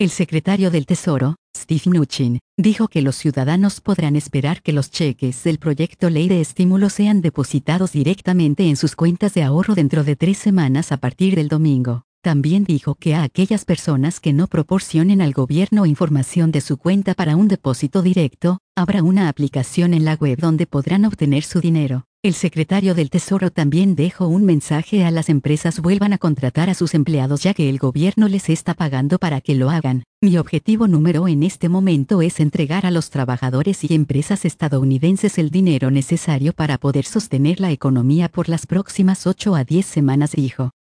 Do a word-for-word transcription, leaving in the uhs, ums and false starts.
El secretario del Tesoro, Steve Mnuchin, dijo que los ciudadanos podrán esperar que los cheques del proyecto Ley de Estímulo sean depositados directamente en sus cuentas de ahorro dentro de tres semanas a partir del domingo. También dijo que a aquellas personas que no proporcionen al gobierno información de su cuenta para un depósito directo, habrá una aplicación en la web donde podrán obtener su dinero. El secretario del Tesoro también dejó un mensaje a las empresas: vuelvan a contratar a sus empleados ya que el gobierno les está pagando para que lo hagan. Mi objetivo número en este momento es entregar a los trabajadores y empresas estadounidenses el dinero necesario para poder sostener la economía por las próximas ocho a diez semanas, dijo.